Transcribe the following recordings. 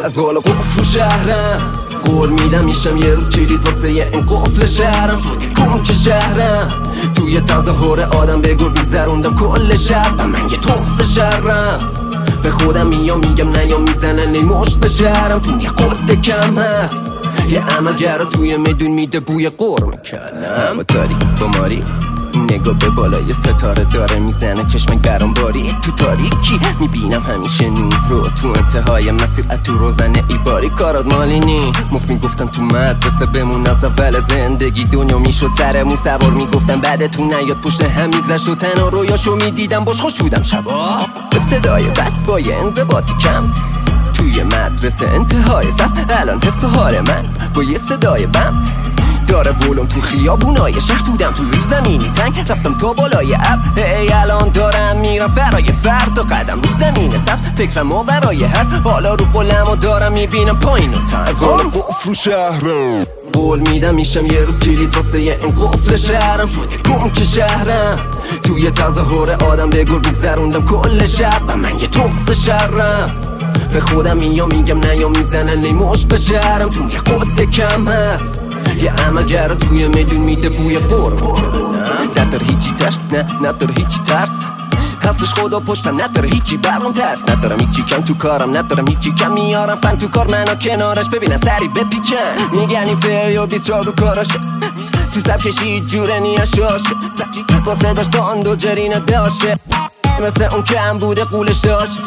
از بالا قفل شهرم، قول میدم میشم یه روز کلید واسه این قفل شهرم. شده گم که شهرم توی تظاهر آدم به گرگ میگذروندم کل شب و من یه تخص شهرم. به خودم میگم نیا میزنن این مشت به شهرم. تو یه قد کم هست یه عملگرا توی میدون میده بوی قرمه کلم. با تاری با ماری نگاه به بالای ستاره داره میزنه چشمک برام باری. تو تاریکی میبینم همیشه نور رو تو انتهای مسیر تو روزنه ای باری. کارات مالی نی مفین گفتن تو مدرسه بمون از اول زندگی دنیا میشد سرمون سوار میگفتن بعدتون نیاد پشت هم میگذشت و تنها رویاشو میدیدم باش خوش بودم شبا. ابتدای بد با یه انضباطی کم توی مدرسه انتهای صف الان حس حال من با یه صدای بم داره ولوم تو خیابونای شهر. بودم تو زیر زمینی تنگ رفتم تا بالای اب. ای الان دارم میرم فرای فردا قدم رو زمین سبز فکرم ماورای حرف. حالا رو قلمو دارم میبینم پایین و تن از بالا قفل شهرم. قول میدم میشم یه روز کلید واسه این قفل شهرم. شده گم که شهرم توی تظاهر آدم به گرگ میگذروندم کل شب و من یه تخص شهرم. به خودم میگم نیا میزنن این مشت به شهرم. تو یه قد کم هست یه عملگرا توی میدون میده بوی قرمه کلم. نداره هیچی ترس نداره هیچی ترس هستش خدا پشتم نداره هیچی برام ترس. ندارم هیچی کم تو کارم ندارم هیچی کم میارم فن تو کار منو کنارش ببینن سری بپیچن. میگن این فریو 24 رو کاراش تو سب کشید جوره نیاشاشه با صداش باند و جرینه داشه مثل اون کم بوده قولش داشت.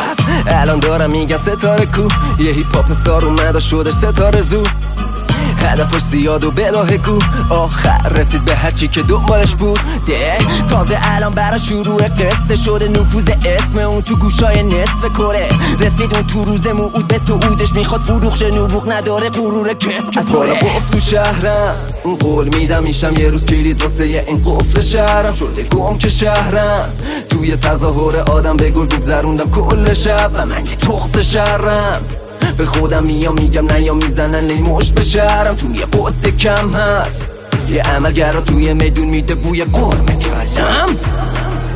الان دارم میگم ستاره کو یه هیپ هاپ استار اومده شده ستاره زو. هدفش زیاد و بلاه کو آخر رسید به هرچی که دنبالش بود. تازه الان برا شروع قصه شده نفوذ اسم اون تو گوشای نصف کره. رسید اون تو روز موعود به سعودش میخواد فروغ شه نبوغ نداره غرور کف که پره. قفل تو شهرم قول میدم میشم یه روز کلید واسه این قفل شهرم. شده گم که شهرم توی تظاهر آدم به گرگ میگذروندم کل شب و من یه تخص شهرم. به خودم میگم نیا میزنن این مشت به شهرم. تو یه قد کم هست یه عملگرا توی میدون میده بوی قرمه کلم.